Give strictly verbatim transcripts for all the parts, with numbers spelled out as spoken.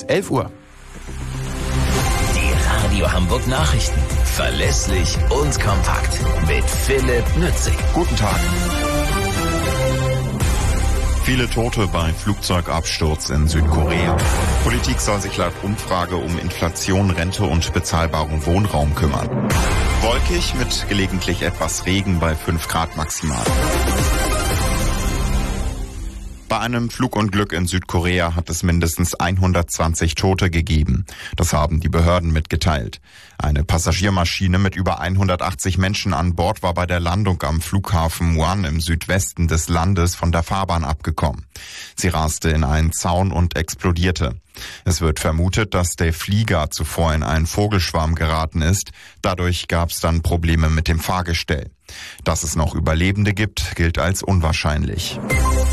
elf Uhr. Die Radio Hamburg Nachrichten. Verlässlich und kompakt. Mit Philipp Nützig. Guten Tag. Viele Tote bei Flugzeugabsturz in Südkorea. Politik soll sich laut Umfrage um Inflation, Rente und bezahlbaren Wohnraum kümmern. Wolkig mit gelegentlich etwas Regen bei fünf Grad maximal. Bei einem Flugunglück in Südkorea hat es mindestens hundertzwanzig Tote gegeben. Das haben die Behörden mitgeteilt. Eine Passagiermaschine mit über hundertachtzig Menschen an Bord war bei der Landung am Flughafen Muan im Südwesten des Landes von der Fahrbahn abgekommen. Sie raste in einen Zaun und explodierte. Es wird vermutet, dass der Flieger zuvor in einen Vogelschwarm geraten ist. Dadurch gab es dann Probleme mit dem Fahrgestell. Dass es noch Überlebende gibt, gilt als unwahrscheinlich.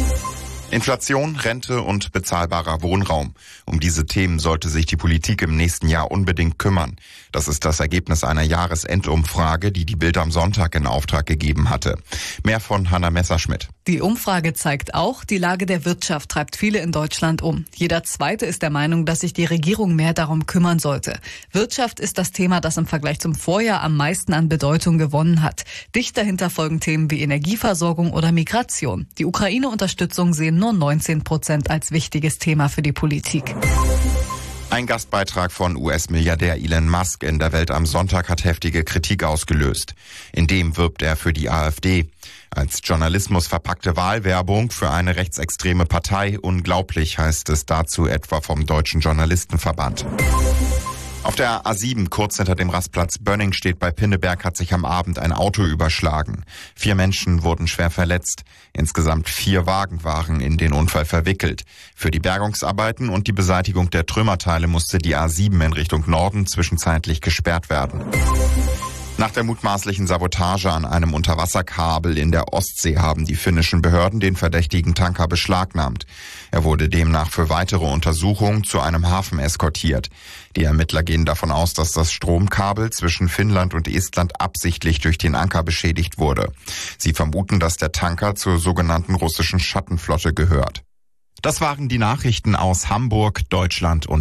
Inflation, Rente und bezahlbarer Wohnraum. Um diese Themen sollte sich die Politik im nächsten Jahr unbedingt kümmern. Das ist das Ergebnis einer Jahresendumfrage, die die Bild am Sonntag in Auftrag gegeben hatte. Mehr von Hanna Messerschmidt. Die Umfrage zeigt auch, die Lage der Wirtschaft treibt viele in Deutschland um. Jeder Zweite ist der Meinung, dass sich die Regierung mehr darum kümmern sollte. Wirtschaft ist das Thema, das im Vergleich zum Vorjahr am meisten an Bedeutung gewonnen hat. Dicht dahinter folgen Themen wie Energieversorgung oder Migration. Die Ukraine-Unterstützung sehen nur neunzehn Prozent als wichtiges Thema für die Politik. Ein Gastbeitrag von U S-Milliardär Elon Musk in der Welt am Sonntag hat heftige Kritik ausgelöst. In dem wirbt er für die AfD. Als Journalismus verpackte Wahlwerbung für eine rechtsextreme Partei. Unglaublich, heißt es dazu etwa vom Deutschen Journalistenverband. Auf der A sieben, kurz hinter dem Rastplatz Bönning steht bei Pinneberg, hat sich am Abend ein Auto überschlagen. Vier Menschen wurden schwer verletzt. Insgesamt vier Wagen waren in den Unfall verwickelt. Für die Bergungsarbeiten und die Beseitigung der Trümmerteile musste die A sieben in Richtung Norden zwischenzeitlich gesperrt werden. Nach der mutmaßlichen Sabotage an einem Unterwasserkabel in der Ostsee haben die finnischen Behörden den verdächtigen Tanker beschlagnahmt. Er wurde demnach für weitere Untersuchungen zu einem Hafen eskortiert. Die Ermittler gehen davon aus, dass das Stromkabel zwischen Finnland und Estland absichtlich durch den Anker beschädigt wurde. Sie vermuten, dass der Tanker zur sogenannten russischen Schattenflotte gehört. Das waren die Nachrichten aus Hamburg, Deutschland und